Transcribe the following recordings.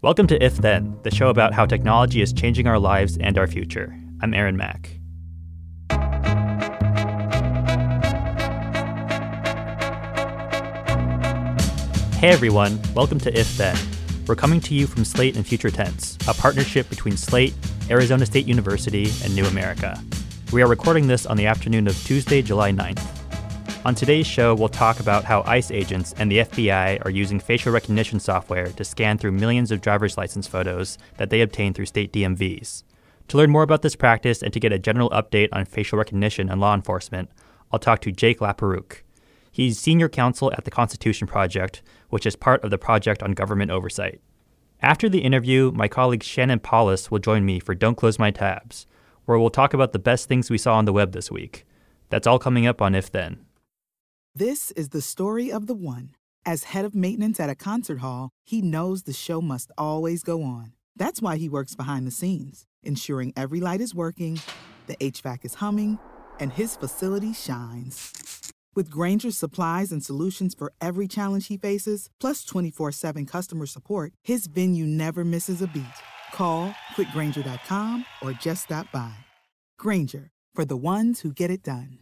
Welcome to If Then, the show about how technology is changing our lives and our future. I'm Aaron Mack. Hey everyone, welcome to If Then. We're coming to you from Slate and Future Tense, a partnership between Slate, Arizona State University, and New America. We are recording this on the afternoon of Tuesday, July 9th. On today's show, we'll talk about how ICE agents and the FBI are using facial recognition software to scan through millions of driver's license photos that they obtain through state DMVs. To learn more about this practice and to get a general update on facial recognition and law enforcement, I'll talk to Jake LaPerouse. He's senior counsel at the Constitution Project, which is part of the Project on Government Oversight. After the interview, my colleague Shannon Paulus will join me for Don't Close My Tabs, where we'll talk about the best things we saw on the web this week. That's all coming up on If Then. This is the story of the one. As head of maintenance at a concert hall, he knows the show must always go on. That's why he works behind the scenes, ensuring every light is working, the HVAC is humming, and his facility shines. With Grainger's supplies and solutions for every challenge he faces, plus 24/7 customer support, his venue never misses a beat. Call quickgrainger.com or just stop by. Grainger, for the ones who get it done.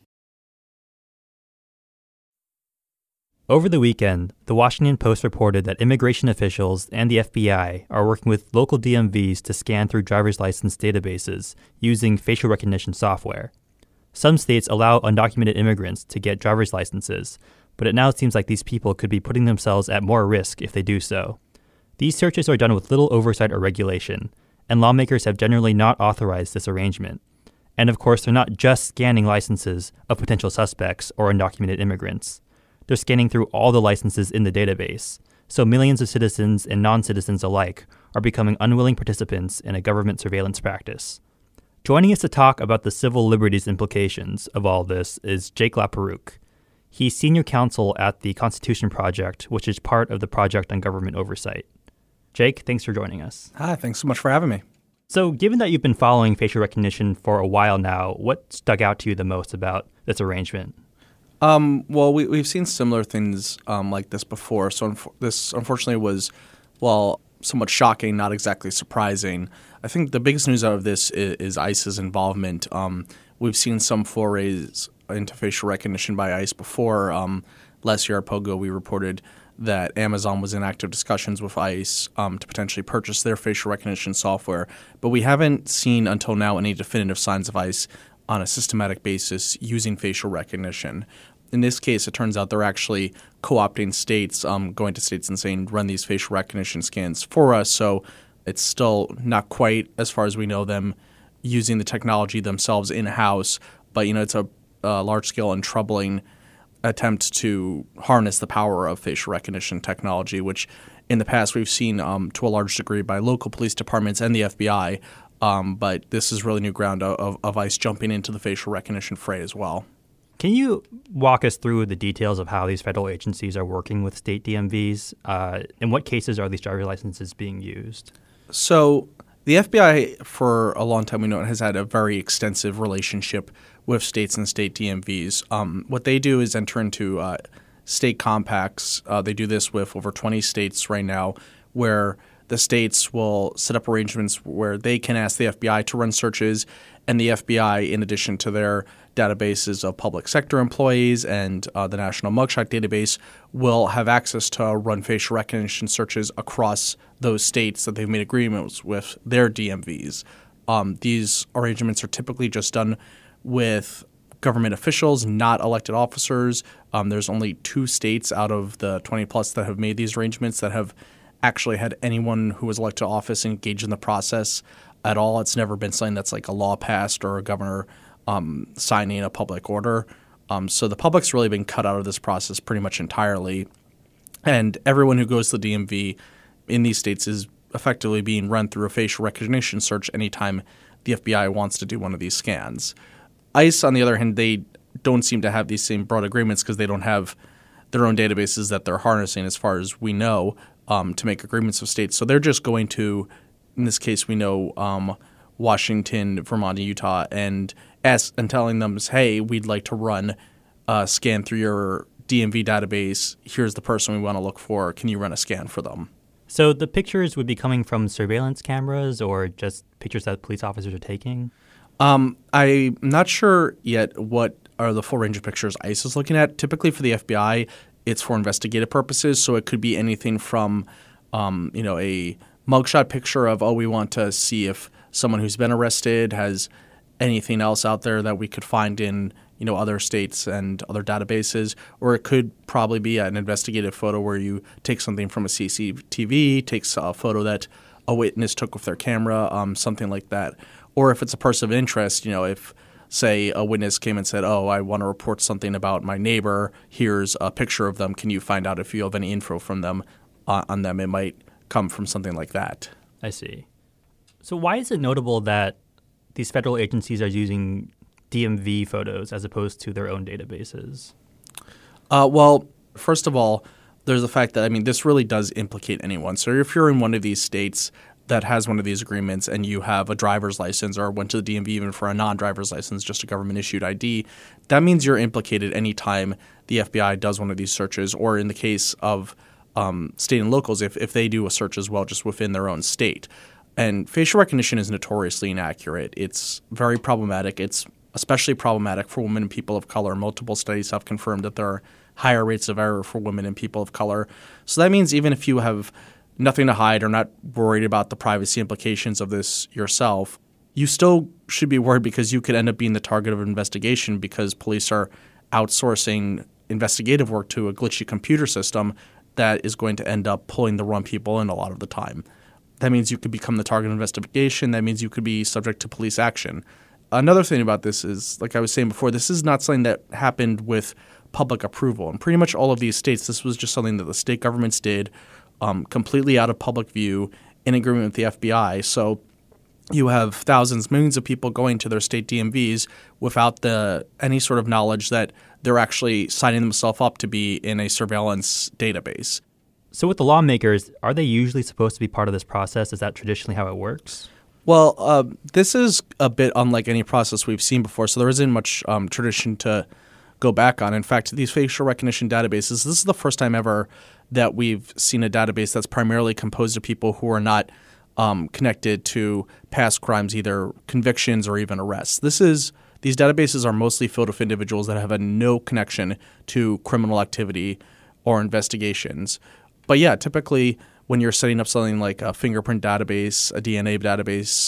Over the weekend, the Washington Post reported that immigration officials and the FBI are working with local DMVs to scan through driver's license databases using facial recognition software. Some states allow undocumented immigrants to get driver's licenses, but it now seems like these people could be putting themselves at more risk if they do so. These searches are done with little oversight or regulation, and lawmakers have generally not authorized this arrangement. And of course, they're not just scanning licenses of potential suspects or undocumented immigrants. They're scanning through all the licenses in the database, so millions of citizens and non-citizens alike are becoming unwilling participants in a government surveillance practice. Joining us to talk about the civil liberties implications of all this is Jake LaPerouse. He's senior counsel at the Constitution Project, which is part of the Project on Government Oversight. Jake, thanks for joining us. Hi, thanks so much for having me. So given that you've been following facial recognition for a while now, what stuck out to you the most about this arrangement? Well, we've seen similar things like this before. So this unfortunately was, well, somewhat shocking, not exactly surprising. I think the biggest news out of this is ICE's involvement. We've seen some forays into facial recognition by ICE before. Last year at Pogo, we reported that Amazon was in active discussions with ICE to potentially purchase their facial recognition software. But we haven't seen until now any definitive signs of ICE on a systematic basis using facial recognition. In this case, it turns out they're actually co-opting states, going to states and saying, run these facial recognition scans for us. So it's still not quite, as far as we know, them using the technology themselves in-house. But, it's a large-scale and troubling attempt to harness the power of facial recognition technology, which in the past we've seen to a large degree by local police departments and the FBI. But this is really new ground of ICE jumping into the facial recognition fray as well. Can you walk us through the details of how these federal agencies are working with state DMVs? In what cases are these driver's licenses being used? So the FBI, for a long time, we know, has had a very extensive relationship with states and state DMVs. What they do is enter into state compacts. They do this with over 20 states right now, where the states will set up arrangements where they can ask the FBI to run searches, and the FBI, in addition to their databases of public sector employees and the National Mugshot Database, will have access to run facial recognition searches across those states that they've made agreements with their DMVs. These arrangements are typically just done with government officials, not elected officers. There's only 2 states out of the 20 plus that have made these arrangements that have actually had anyone who was elected to office engage in the process at all. It's never been something that's like a law passed or a governor signing a public order. So the public's really been cut out of this process pretty much entirely. And everyone who goes to the DMV in these states is effectively being run through a facial recognition search anytime the FBI wants to do one of these scans. ICE, on the other hand, they don't seem to have these same broad agreements because they don't have their own databases that they're harnessing, as far as we know, to make agreements with states. So they're just going to, in this case, we know Washington, Vermont, and Utah, and telling them, hey, we'd like to run a scan through your DMV database. Here's the person we want to look for. Can you run a scan for them? So the pictures would be coming from surveillance cameras or just pictures that police officers are taking? I'm not sure yet what are the full range of pictures ICE is looking at. Typically for the FBI, it's for investigative purposes, so it could be anything from a mugshot picture of, we want to see if someone who's been arrested has anything else out there that we could find in other states and other databases, or it could probably be an investigative photo where you take something from a CCTV, takes a photo that a witness took with their camera, something like that. Or if it's a person of interest, if, say, a witness came and said, I want to report something about my neighbor, here's a picture of them, can you find out if you have any info from them on them? It might come from something like that. I see. So why is it notable that these federal agencies are using DMV photos as opposed to their own databases? Well, first of all, there's the fact that, this really does implicate anyone. So if you're in one of these states that has one of these agreements and you have a driver's license or went to the DMV even for a non-driver's license, just a government-issued ID, that means you're implicated anytime the FBI does one of these searches, or in the case of state and locals, if they do a search as well just within their own state. And facial recognition is notoriously inaccurate. It's very problematic. It's especially problematic for women and people of color. Multiple studies have confirmed that there are higher rates of error for women and people of color. So that means even if you have nothing to hide or not worried about the privacy implications of this yourself, you still should be worried because you could end up being the target of an investigation because police are outsourcing investigative work to a glitchy computer system that is going to end up pulling the wrong people in a lot of the time. That means you could become the target of investigation. That means you could be subject to police action. Another thing about this is, like I was saying before, this is not something that happened with public approval. In pretty much all of these states, this was just something that the state governments did completely out of public view in agreement with the FBI. So you have thousands, millions of people going to their state DMVs without any sort of knowledge that they're actually signing themselves up to be in a surveillance database. So with the lawmakers, are they usually supposed to be part of this process? Is that traditionally how it works? Well, this is a bit unlike any process we've seen before, so there isn't much tradition to go back on. In fact, these facial recognition databases, this is the first time ever that we've seen a database that's primarily composed of people who are not connected to past crimes, either convictions or even arrests. These databases are mostly filled with individuals that have no connection to criminal activity or investigations. But yeah, typically when you're setting up something like a fingerprint database, a DNA database,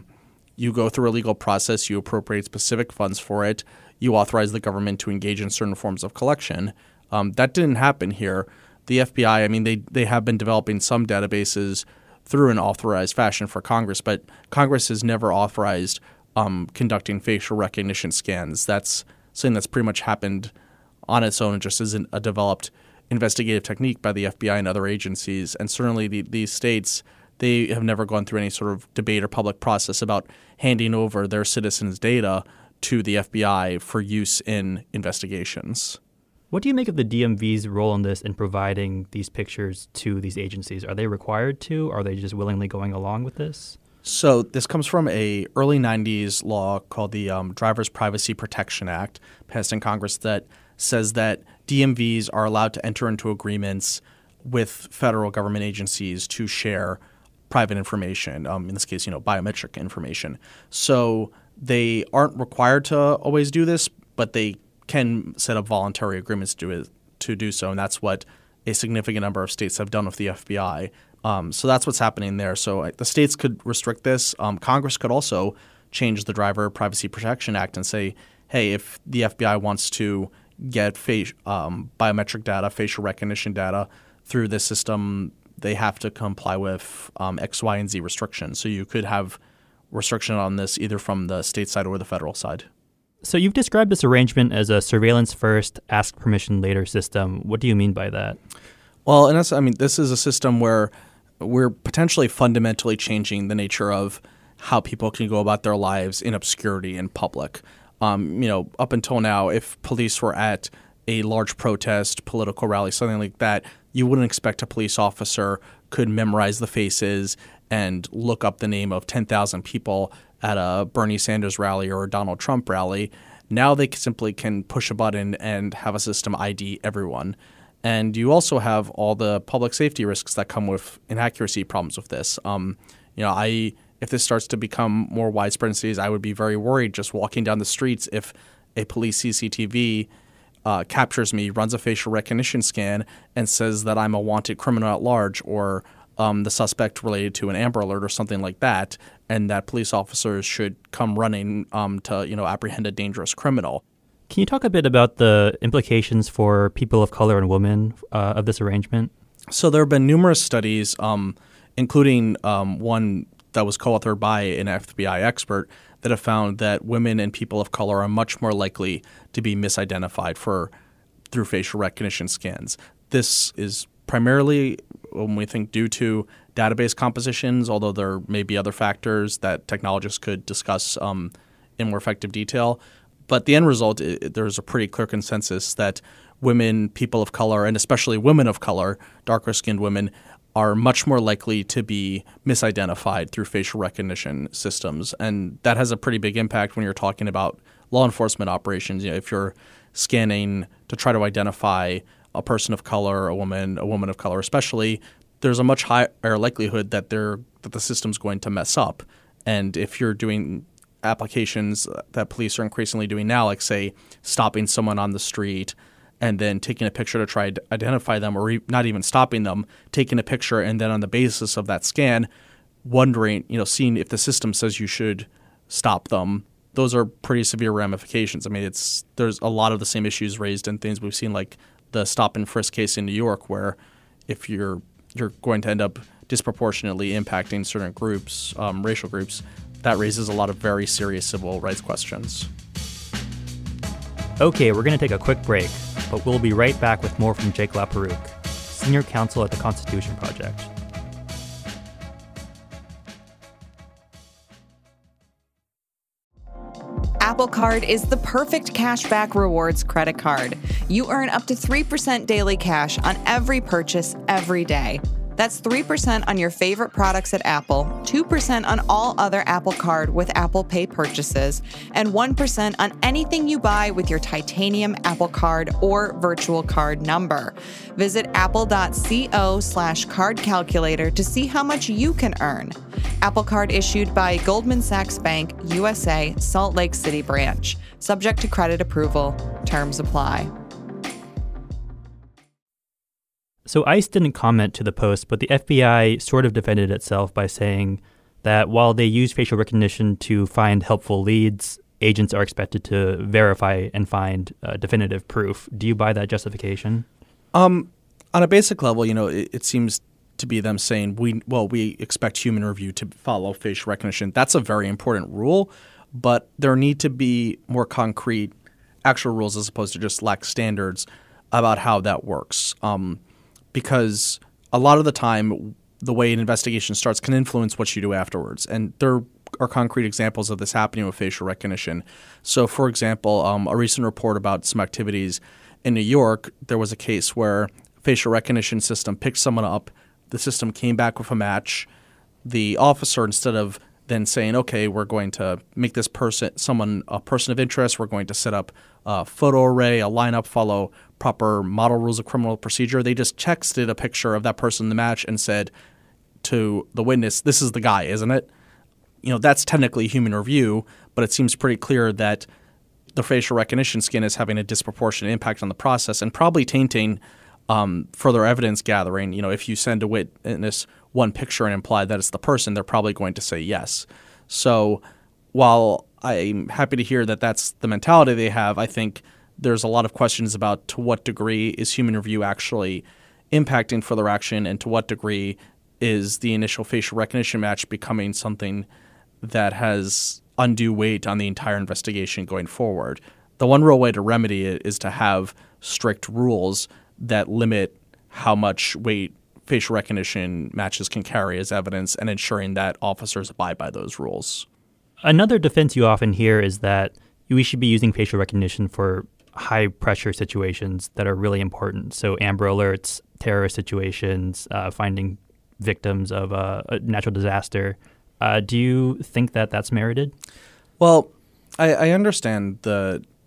you go through a legal process, you appropriate specific funds for it, you authorize the government to engage in certain forms of collection. That didn't happen here. The FBI, they have been developing some databases through an authorized fashion for Congress, but Congress has never authorized conducting facial recognition scans. That's something that's pretty much happened on its own. It just isn't a developed investigative technique by the FBI and other agencies. And certainly these states, they have never gone through any sort of debate or public process about handing over their citizens' data to the FBI for use in investigations. What do you make of the DMV's role in this in providing these pictures to these agencies? Are they required to? Or are they just willingly going along with this? So this comes from a early 90s law called the Driver's Privacy Protection Act, passed in Congress, that says that DMVs are allowed to enter into agreements with federal government agencies to share private information, in this case, biometric information. So they aren't required to always do this, but they can set up voluntary agreements to do so, and that's what a significant number of states have done with the FBI. So that's what's happening there. So the states could restrict this. Congress could also change the Driver Privacy Protection Act and say, hey, if the FBI wants to get biometric data, facial recognition data through this system, they have to comply with X, Y, and Z restrictions. So you could have restriction on this either from the state side or the federal side. So you've described this arrangement as a surveillance first, ask permission later system. What do you mean by that? Well, in essence, this is a system where we're potentially fundamentally changing the nature of how people can go about their lives in obscurity in public. Up until now, if police were at a large protest, political rally, something like that, you wouldn't expect a police officer could memorize the faces and look up the name of 10,000 people at a Bernie Sanders rally or a Donald Trump rally. Now they simply can push a button and have a system ID everyone. And you also have all the public safety risks that come with inaccuracy problems with this. If this starts to become more widespread in cities, I would be very worried just walking down the streets if a police CCTV captures me, runs a facial recognition scan, and says that I'm a wanted criminal at large or the suspect related to an Amber Alert or something like that, and that police officers should come running to apprehend a dangerous criminal. Can you talk a bit about the implications for people of color and women of this arrangement? So there have been numerous studies, including one that was co-authored by an FBI expert, that have found that women and people of color are much more likely to be misidentified through facial recognition scans. This is primarily, when we think, due to database compositions, although there may be other factors that technologists could discuss in more effective detail. But the end result, there's a pretty clear consensus that women, people of color, and especially women of color, darker-skinned women, are much more likely to be misidentified through facial recognition systems. And that has a pretty big impact when you're talking about law enforcement operations. If you're scanning to try to identify a person of color, a woman of color especially, there's a much higher likelihood that the system's going to mess up. And if you're doing applications that police are increasingly doing now, like, say, stopping someone on the street and then taking a picture to try to identify them, or not even stopping them, taking a picture, and then on the basis of that scan, wondering, seeing if the system says you should stop them. Those are pretty severe ramifications. I mean, there's a lot of the same issues raised in things we've seen, like the stop and frisk case in New York, where if you're going to end up disproportionately impacting certain groups, racial groups, that raises a lot of very serious civil rights questions. Okay, we're going to take a quick break, but we'll be right back with more from Jake LaPerouse, Senior Counsel at the Constitution Project. Apple Card is the perfect cashback rewards credit card. You earn up to 3% daily cash on every purchase every day. That's 3% on your favorite products at Apple, 2% on all other Apple Card with Apple Pay purchases, and 1% on anything you buy with your titanium Apple Card or virtual card number. Visit apple.co/card calculator to see how much you can earn. Apple Card issued by Goldman Sachs Bank, USA, Salt Lake City branch. Subject to credit approval. Terms apply. So ICE didn't comment to the post, but the FBI sort of defended itself by saying that while they use facial recognition to find helpful leads, agents are expected to verify and find definitive proof. Do you buy that justification? On a basic level, it seems to be them saying, we expect human review to follow facial recognition. That's a very important rule, but there need to be more concrete actual rules as opposed to just lax standards about how that works. Because a lot of the time, the way an investigation starts can influence what you do afterwards. And there are concrete examples of this happening with facial recognition. So, for example, a recent report about some activities in New York, there was a case where facial recognition system picked someone up. The system came back with a match. The officer, instead of then saying, okay, we're going to make this person a person of interest, we're going to set up a photo array, a lineup, follow proper model rules of criminal procedure, they just texted a picture of that person in the match and said to the witness, this is the guy, isn't it? That's technically human review, but it seems pretty clear that the facial recognition skin is having a disproportionate impact on the process and probably tainting further evidence gathering. If you send a witness one picture and imply that it's the person, they're probably going to say yes. So while I'm happy to hear that that's the mentality they have, I think there's a lot of questions about to what degree is human review actually impacting further action, and to what degree is the initial facial recognition match becoming something that has undue weight on the entire investigation going forward. The one real way to remedy it is to have strict rules that limit how much weight facial recognition matches can carry as evidence, and ensuring that officers abide by those rules. Another defense you often hear is that we should be using facial recognition for high-pressure situations that are really important. So Amber Alerts, terrorist situations, finding victims of a natural disaster. Do you think that that's merited? Well, I understand the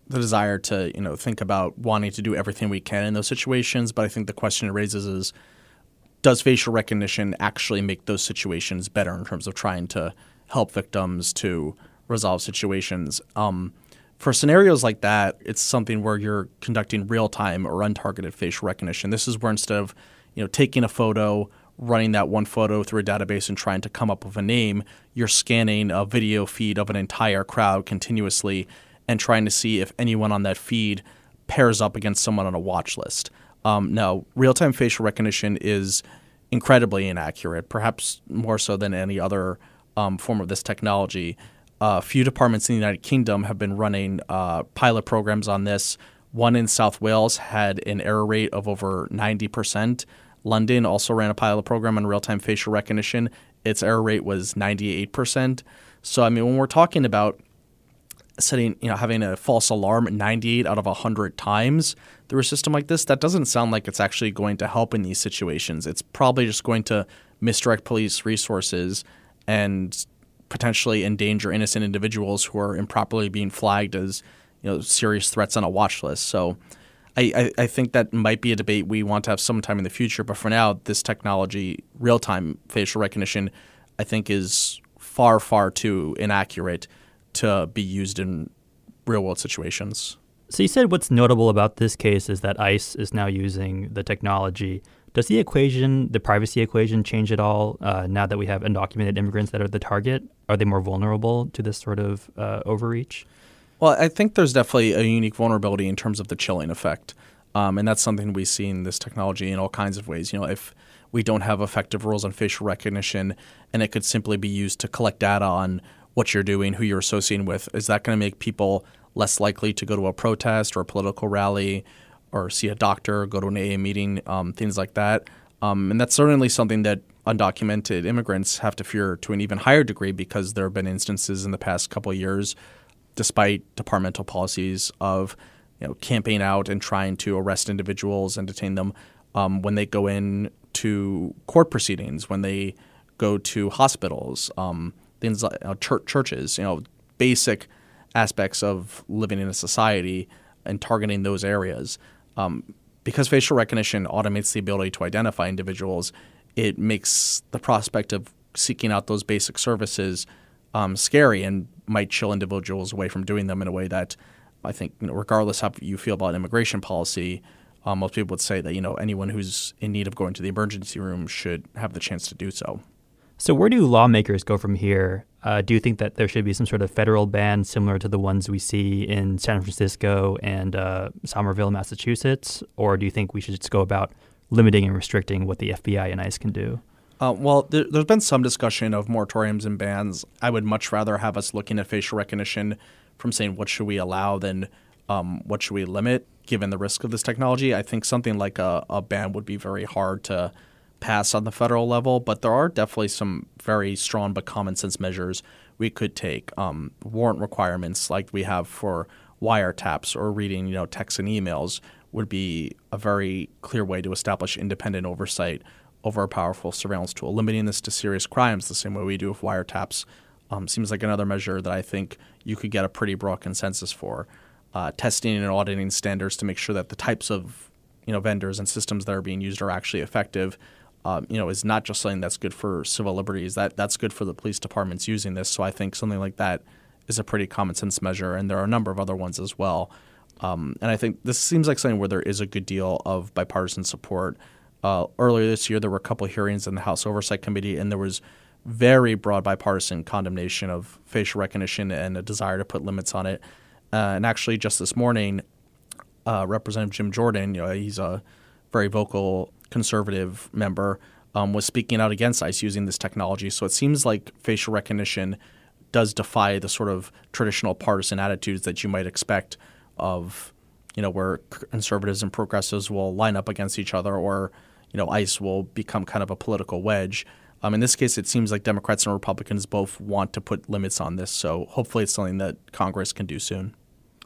the desire to, think about wanting to do everything we can in those situations. But I think the question it raises is, does facial recognition actually make those situations better in terms of trying to help victims to resolve situations? For scenarios like that, it's something where you're conducting real-time or untargeted facial recognition. This is where instead of taking a photo, running that one photo through a database and trying to come up with a name, you're scanning a video feed of an entire crowd continuously and trying to see if anyone on that feed pairs up against someone on a watch list. Now, real-time facial recognition is incredibly inaccurate, perhaps more so than any other form of this technology. Few departments in the United Kingdom have been running pilot programs on this. One in South Wales had an error rate of over 90%. London also ran a pilot program on real-time facial recognition. Its error rate was 98%. So, when we're talking about having a false alarm 98 out of 100 times through a system like this, that doesn't sound like it's actually going to help in these situations. It's probably just going to misdirect police resources and potentially endanger innocent individuals who are improperly being flagged as serious threats on a watch list. So I think that might be a debate we want to have sometime in the future. But for now, this technology, real-time facial recognition, I think is far, far too inaccurate to be used in real-world situations. So you said what's notable about this case is that ICE is now using the technology. Does the privacy equation change at all now that we have undocumented immigrants that are the target? Are they more vulnerable to this sort of overreach? Well, I think there's definitely a unique vulnerability in terms of the chilling effect. And that's something we see in this technology in all kinds of ways. If we don't have effective rules on facial recognition and it could simply be used to collect data on what you're doing, who you're associating with, is that going to make people less likely to go to a protest or a political rally or see a doctor, go to an AA meeting, things like that? And that's certainly something that undocumented immigrants have to fear to an even higher degree, because there have been instances in the past couple of years, despite departmental policies, of camping out and trying to arrest individuals and detain them when they go in to court proceedings, when they go to hospitals, things like churches, basic aspects of living in a society, and targeting those areas. Because facial recognition automates the ability to identify individuals, it makes the prospect of seeking out those basic services scary and might chill individuals away from doing them in a way that I think, regardless how you feel about immigration policy, most people would say that, anyone who's in need of going to the emergency room should have the chance to do so. So where do lawmakers go from here? Do you think that there should be some sort of federal ban similar to the ones we see in San Francisco and Somerville, Massachusetts? Or do you think we should just go about limiting and restricting what the FBI and ICE can do? Well, there's been some discussion of moratoriums and bans. I would much rather have us looking at facial recognition from saying what should we allow than what should we limit, given the risk of this technology. I think something like a ban would be very hard to pass on the federal level, but there are definitely some very strong but common sense measures we could take. Warrant requirements like we have for wiretaps or reading, texts and emails would be a very clear way to establish independent oversight over a powerful surveillance tool. Limiting this to serious crimes the same way we do with wiretaps seems like another measure that I think you could get a pretty broad consensus for. Testing and auditing standards to make sure that the types of vendors and systems that are being used are actually effective is not just something that's good for civil liberties. That's good for the police departments using this. So I think something like that is a pretty common sense measure, and there are a number of other ones as well. And I think this seems like something where there is a good deal of bipartisan support. Earlier this year, there were a couple of hearings in the House Oversight Committee, and there was very broad bipartisan condemnation of facial recognition and a desire to put limits on it. And actually, just this morning, Representative Jim Jordan, he's a very vocal conservative member, was speaking out against ICE using this technology. So it seems like facial recognition does defy the sort of traditional partisan attitudes that you might expect of, where conservatives and progressives will line up against each other, or, ICE will become kind of a political wedge. In this case, it seems like Democrats and Republicans both want to put limits on this. So hopefully it's something that Congress can do soon.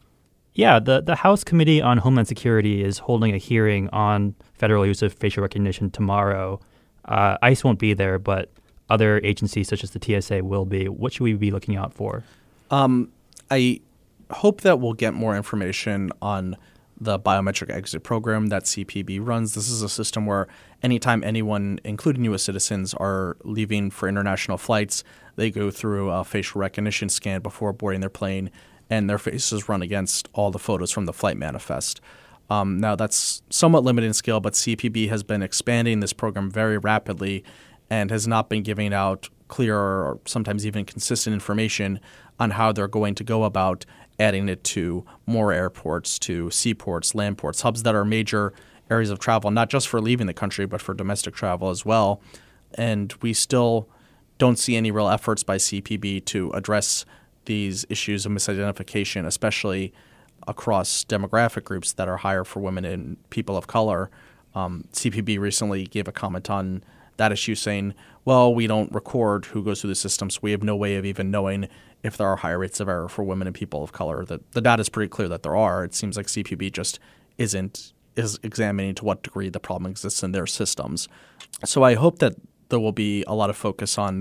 Yeah, the House Committee on Homeland Security is holding a hearing on federal use of facial recognition tomorrow. ICE won't be there, but other agencies such as the TSA will be. What should we be looking out for? hope that we'll get more information on the biometric exit program that CPB runs. This is a system where anytime anyone, including U.S. citizens, are leaving for international flights, they go through a facial recognition scan before boarding their plane, and their faces run against all the photos from the flight manifest. Now, that's somewhat limited in scale, but CPB has been expanding this program very rapidly and has not been giving out clear or sometimes even consistent information on how they're going to go about adding it to more airports, to seaports, land ports, hubs that are major areas of travel, not just for leaving the country, but for domestic travel as well. And we still don't see any real efforts by CPB to address these issues of misidentification, especially across demographic groups that are higher for women and people of color. CPB recently gave a comment on that issue saying, well, we don't record who goes through the system, so we have no way of even knowing if there are higher rates of error for women and people of color. The data is pretty clear that there are. It seems like CPB just is examining to what degree the problem exists in their systems. So I hope that there will be a lot of focus on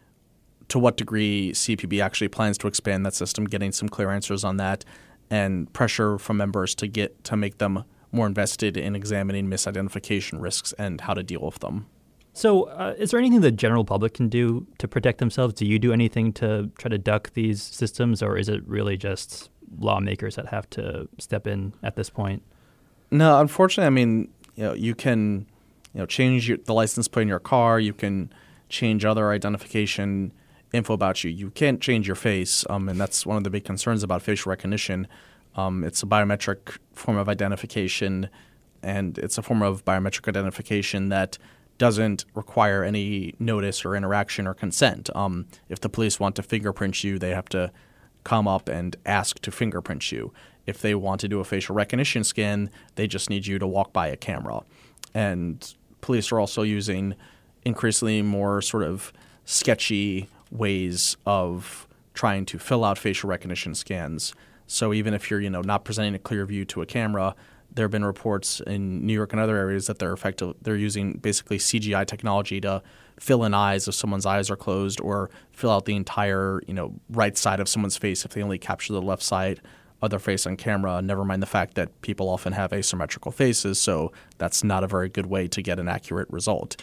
to what degree CPB actually plans to expand that system, getting some clear answers on that, and pressure from members to make them more invested in examining misidentification risks and how to deal with them. So is there anything the general public can do to protect themselves? Do you do anything to try to duck these systems, or is it really just lawmakers that have to step in at this point? No, unfortunately, I mean, you can change the license plate in your car. You can change other identification info about you. You can't change your face, and that's one of the big concerns about facial recognition. It's a biometric form of identification, and it's a form of biometric identification that doesn't require any notice or interaction or consent. If the police want to fingerprint you, they have to come up and ask to fingerprint you. If they want to do a facial recognition scan, they just need you to walk by a camera. And police are also using increasingly more sort of sketchy ways of trying to fill out facial recognition scans. So even if you're, not presenting a clear view to a camera, there have been reports in New York and other areas that they're using basically CGI technology to fill in eyes if someone's eyes are closed, or fill out the entire, right side of someone's face if they only capture the left side of their face on camera. Never mind the fact that people often have asymmetrical faces, so that's not a very good way to get an accurate result.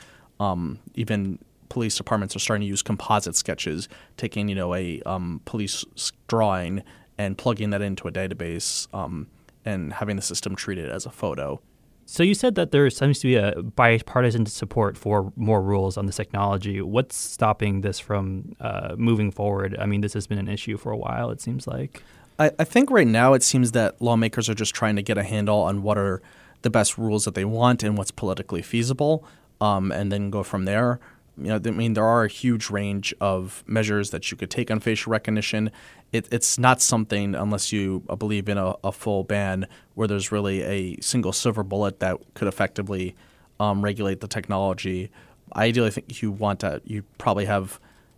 Even police departments are starting to use composite sketches, taking, a police drawing and plugging that into a database, and having the system treat it as a photo. So you said that there seems to be a bipartisan support for more rules on this technology. What's stopping this from moving forward? I mean, this has been an issue for a while, it seems like. I think right now it seems that lawmakers are just trying to get a handle on what are the best rules that they want and what's politically feasible, and then go from there. There are a huge range of measures that you could take on facial recognition. It's not something, unless you believe in a full ban, where there's really a single silver bullet that could effectively regulate the technology. Ideally, I think you probably have,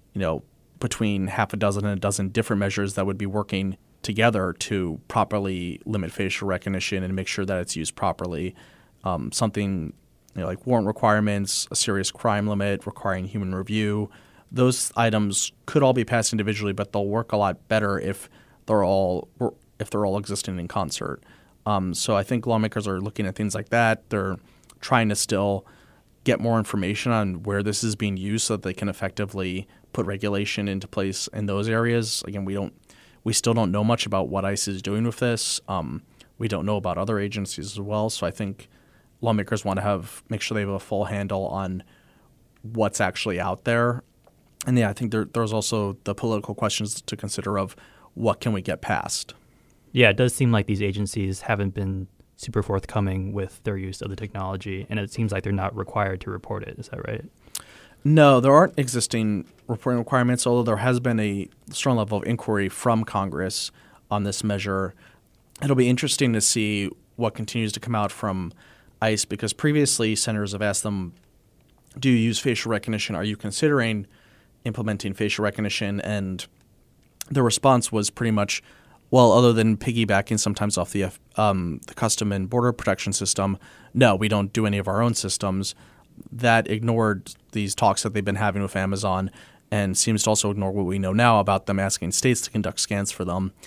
between half a dozen and a dozen different measures that would be working together to properly limit facial recognition and make sure that it's used properly. Something like warrant requirements, a serious crime limit, requiring human review. Those items could all be passed individually, but they'll work a lot better if they're all existing in concert. So I think lawmakers are looking at things like that. They're trying to still get more information on where this is being used so that they can effectively put regulation into place in those areas. Again, we still don't know much about what ICE is doing with this. We don't know about other agencies as well. So I think lawmakers want to make sure they have a full handle on what's actually out there. And I think there's also the political questions to consider of what can we get past. Yeah, it does seem like these agencies haven't been super forthcoming with their use of the technology, and it seems like they're not required to report it. Is that right? No, there aren't existing reporting requirements, although there has been a strong level of inquiry from Congress on this measure. It'll be interesting to see what continues to come out from ICE, because previously senators have asked them, do you use facial recognition? Are you considering implementing facial recognition? And the response was pretty much, well, other than piggybacking sometimes off the Custom and Border Protection System, no, we don't do any of our own systems. That ignored these talks that they've been having with Amazon, and seems to also ignore what we know now about them asking states to conduct scans for them.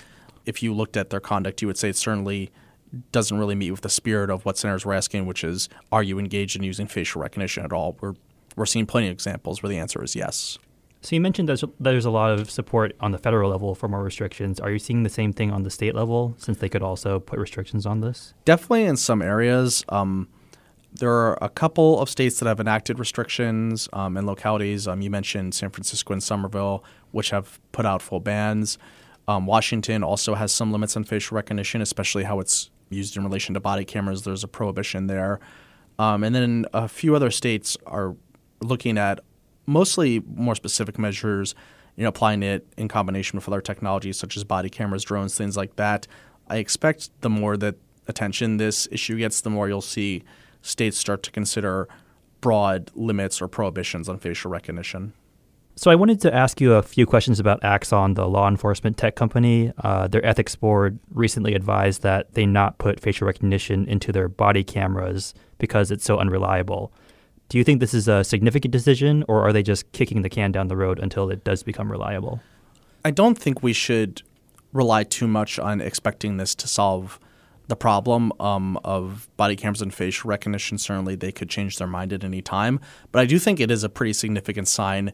if you looked at their conduct, you would say it certainly doesn't really meet with the spirit of what senators were asking, which is, are you engaged in using facial recognition at all? We're seeing plenty of examples where the answer is yes. So you mentioned there's a lot of support on the federal level for more restrictions. Are you seeing the same thing on the state level, since they could also put restrictions on this? Definitely in some areas. There are a couple of states that have enacted restrictions and localities. You mentioned San Francisco and Somerville, which have put out full bans. Washington also has some limits on facial recognition, especially how it's used in relation to body cameras. There's a prohibition there. And then a few other states are looking at mostly more specific measures, applying it in combination with other technologies such as body cameras, drones, things like that. I expect the more that attention this issue gets, the more you'll see states start to consider broad limits or prohibitions on facial recognition. So I wanted to ask you a few questions about Axon, the law enforcement tech company. Their ethics board recently advised that they not put facial recognition into their body cameras because it's so unreliable. Do you think this is a significant decision, or are they just kicking the can down the road until it does become reliable? I don't think we should rely too much on expecting this to solve the problem of body cameras and facial recognition. Certainly they could change their mind at any time. But I do think it is a pretty significant sign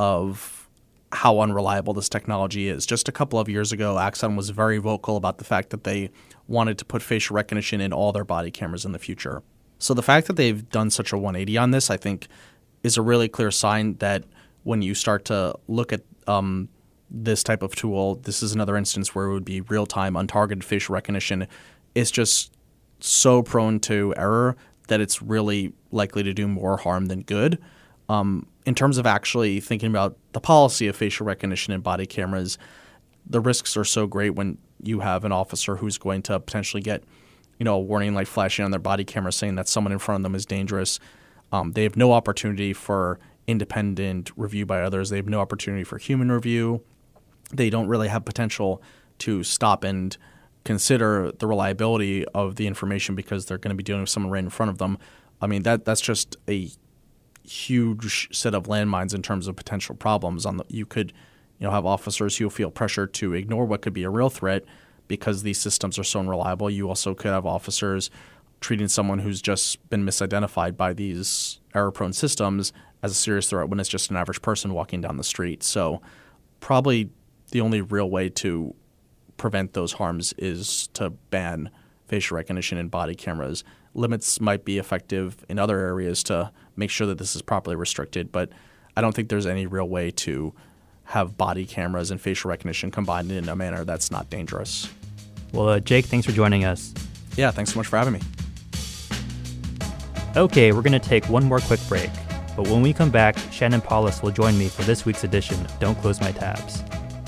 of how unreliable this technology is. Just a couple of years ago, Axon was very vocal about the fact that they wanted to put facial recognition in all their body cameras in the future. So the fact that they've done such a 180 on this, I think, is a really clear sign that when you start to look at this type of tool, this is another instance where it would be real-time, untargeted facial recognition. It's just so prone to error that it's really likely to do more harm than good. In terms of actually thinking about the policy of facial recognition in body cameras, the risks are so great when you have an officer who's going to potentially get a warning light flashing on their body camera saying that someone in front of them is dangerous. They have no opportunity for independent review by others. They have no opportunity for human review. They don't really have potential to stop and consider the reliability of the information because they're going to be dealing with someone right in front of them. I mean, that's just a huge set of landmines in terms of potential problems. You could have officers who feel pressure to ignore what could be a real threat because these systems are so unreliable. You also could have officers treating someone who's just been misidentified by these error-prone systems as a serious threat when it's just an average person walking down the street. So probably the only real way to prevent those harms is to ban facial recognition in body cameras. Limits might be effective in other areas to make sure that this is properly restricted, but I don't think there's any real way to have body cameras and facial recognition combined in a manner that's not dangerous. Well, Jake, thanks for joining us. Yeah, thanks so much for having me. Okay, we're going to take one more quick break. But when we come back, Shannon Paulus will join me for this week's edition of Don't Close My Tabs.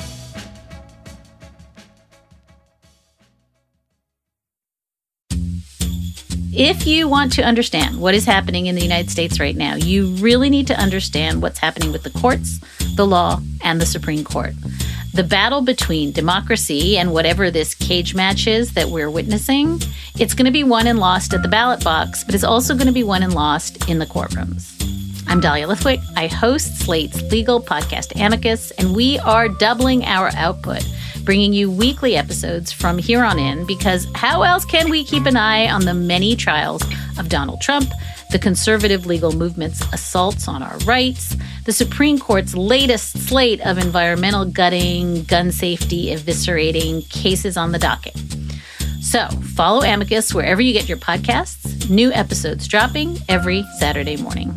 If you want to understand what is happening in the United States right now, you really need to understand what's happening with the courts, the law, and the Supreme Court. The battle between democracy and whatever this cage match is that we're witnessing, it's going to be won and lost at the ballot box, but it's also going to be won and lost in the courtrooms. I'm Dahlia Lithwick. I host Slate's legal podcast Amicus, and we are doubling our output, bringing you weekly episodes from here on in, because how else can we keep an eye on the many trials of Donald Trump, the conservative legal movement's assaults on our rights, the Supreme Court's latest slate of environmental gutting, gun safety eviscerating cases on the docket. So follow Amicus wherever you get your podcasts. New episodes dropping every Saturday morning.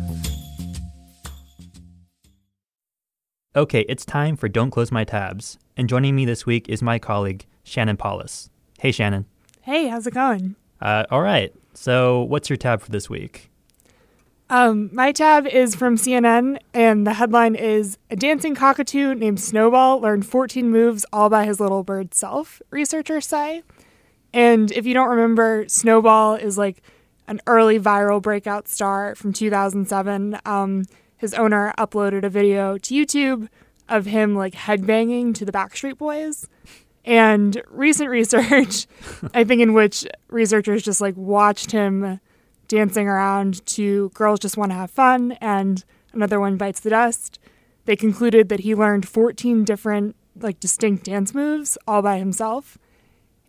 Okay, it's time for Don't Close My Tabs. And joining me this week is my colleague, Shannon Paulus. Hey, Shannon. Hey, how's it going? All right. So what's your tab for this week? My tab is from CNN, and the headline is, "A dancing cockatoo named Snowball learned 14 moves all by his little bird self," researchers say. And if you don't remember, Snowball is like an early viral breakout star from 2007. His owner uploaded a video to YouTube of him like headbanging to the Backstreet Boys. And recent research, I think, in which researchers just like watched him dancing around to Girls Just Want to Have Fun and Another One Bites the Dust, they concluded that he learned 14 different like distinct dance moves all by himself.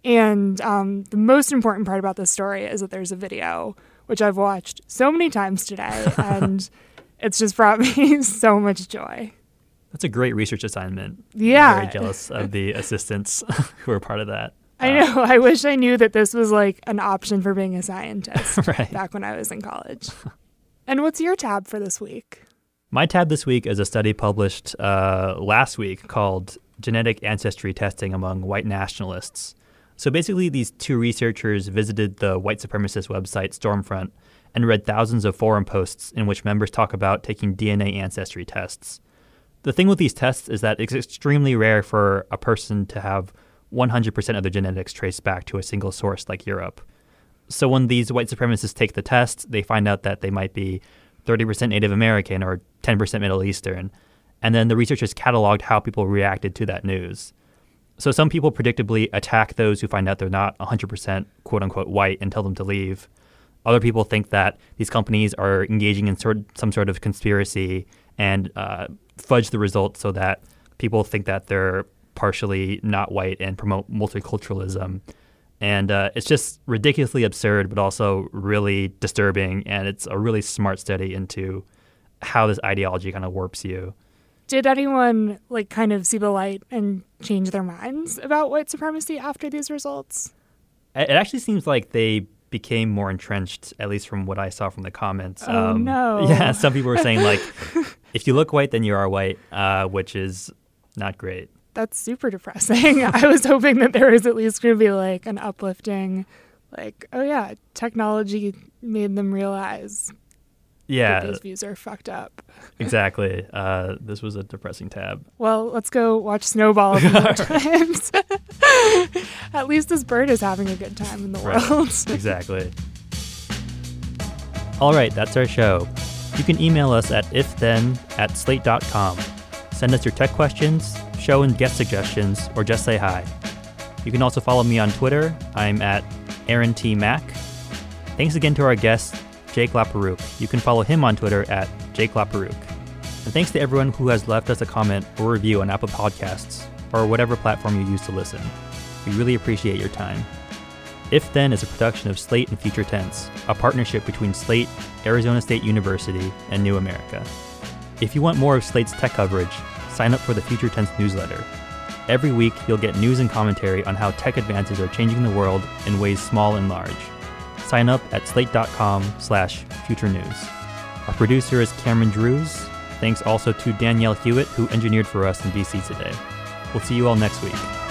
And the most important part about this story is that there's a video, which I've watched so many times today, and it's just brought me so much joy. That's a great research assignment. Yeah. I'm very jealous of the assistants who are part of that. I know. I wish I knew that this was like an option for being a scientist Right. back when I was in college. And what's your tab for this week? My tab this week is a study published last week called Genetic Ancestry Testing Among White Nationalists. So basically, these two researchers visited the white supremacist website Stormfront and read thousands of forum posts in which members talk about taking DNA ancestry tests. The thing with these tests is that it's extremely rare for a person to have 100% of their genetics traced back to a single source like Europe. So when these white supremacists take the test, they find out that they might be 30% Native American or 10% Middle Eastern. And then the researchers cataloged how people reacted to that news. So some people predictably attack those who find out they're not 100% quote-unquote white and tell them to leave. Other people think that these companies are engaging in some sort of conspiracy and fudge the results so that people think that they're partially not white and promote multiculturalism. And it's just ridiculously absurd, but also really disturbing. And it's a really smart study into how this ideology kind of warps you. Did anyone like kind of see the light and change their minds about white supremacy after these results? It actually seems like they became more entrenched, at least from what I saw from the comments. Oh, no. Yeah, some people were saying, like, if you look white, then you are white, which is not great. That's super depressing. I was hoping that there was at least going to be like an uplifting, like, oh yeah, technology made them realize that those views are fucked up. Exactly. This was a depressing tab. Well, let's go watch Snowball a few more times. At least this bird is having a good time in the world. Exactly. All right, that's our show. You can email us at ifthen@slate.com. Send us your tech questions, show and guest suggestions, or just say hi. You can also follow me on Twitter. I'm at Aaron T. Mack. Thanks again to our guest, Jake LaPerouse. You can follow him on Twitter at Jake LaPerouse. And thanks to everyone who has left us a comment or review on Apple Podcasts or whatever platform you use to listen. We really appreciate your time. If Then is a production of Slate and Future Tense, a partnership between Slate, Arizona State University, and New America. If you want more of Slate's tech coverage, sign up for the Future Tense newsletter. Every week, you'll get news and commentary on how tech advances are changing the world in ways small and large. Sign up at slate.com/future news. Our producer is Cameron Drews. Thanks also to Danielle Hewitt, who engineered for us in DC today. We'll see you all next week.